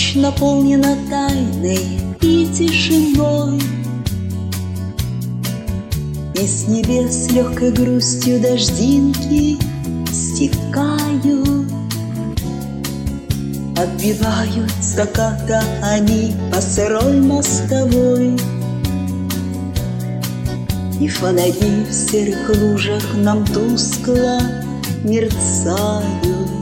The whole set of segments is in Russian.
Ночь наполнена тайной и тишиной, и с небес легкой грустью дождинки стекают. Отбивают стаката они по сырой мостовой, и фонари в серых лужах нам тускло мерцают.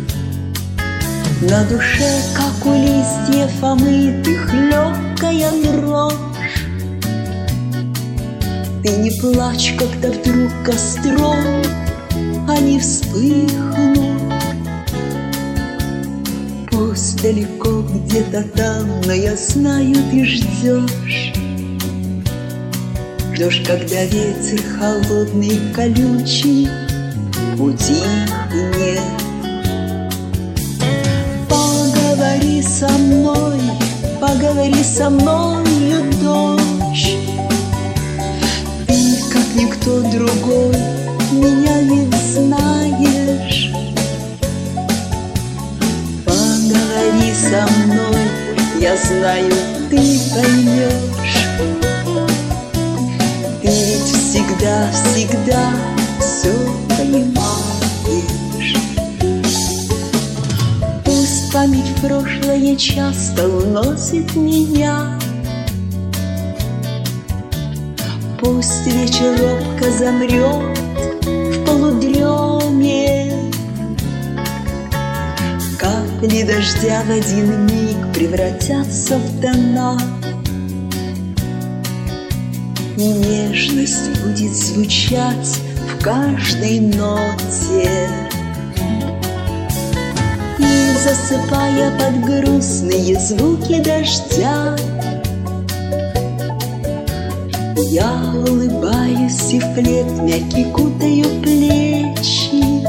На душе, как у листьев омытых, легкая дрожь. Ты не плачь, когда вдруг костром они вспыхнут. Пусть далеко где-то там, но я знаю, ты ждешь. Ждешь, когда ветер холодный, колючий утихнет. Поговори со мною, дождь. Ты, как никто другой, меня ведь знаешь. Поговори со мной, я знаю, ты поймешь. Ты ведь всегда, всегда все понимаешь. Пусть память в прошлое часто уносит меня, пусть вечер робко замрет в полудреме. Капли дождя в один миг превратятся в тона, и нежность будет звучать в каждой ноте. И засыпая под грустные звуки дождя, я улыбаюсь и в плед мягкий кутаю плечи.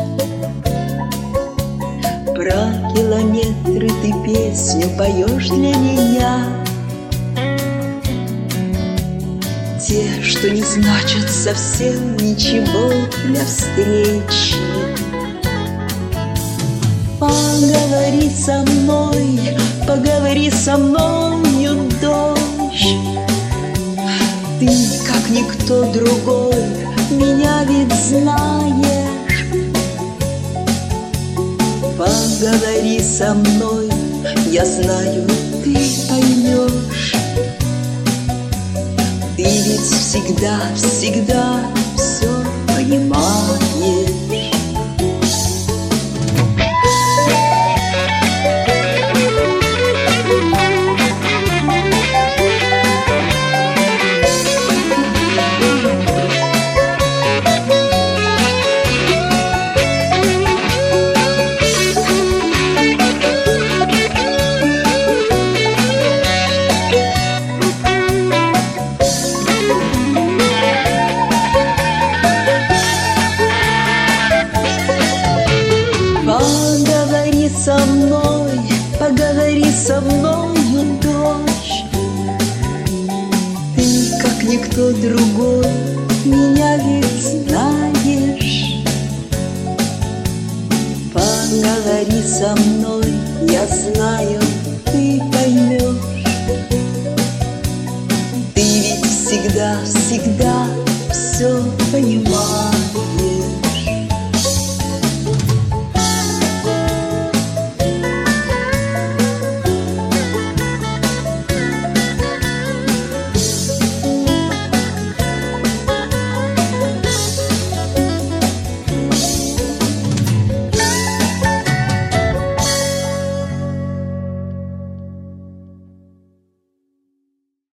Про километры ты песню поешь для меня, те, что не значат совсем ничего для встречи. Поговори со мною, дождь. Ты, как никто другой, меня ведь знаешь. Поговори со мной, я знаю, ты поймешь. Ты ведь всегда, всегда все понимаешь. Поговори со мною, дождь. Ты, как никто другой, меня ведь знаешь. Поговори со мной, я знаю, ты поймешь. Ты ведь всегда, всегда все понимаешь.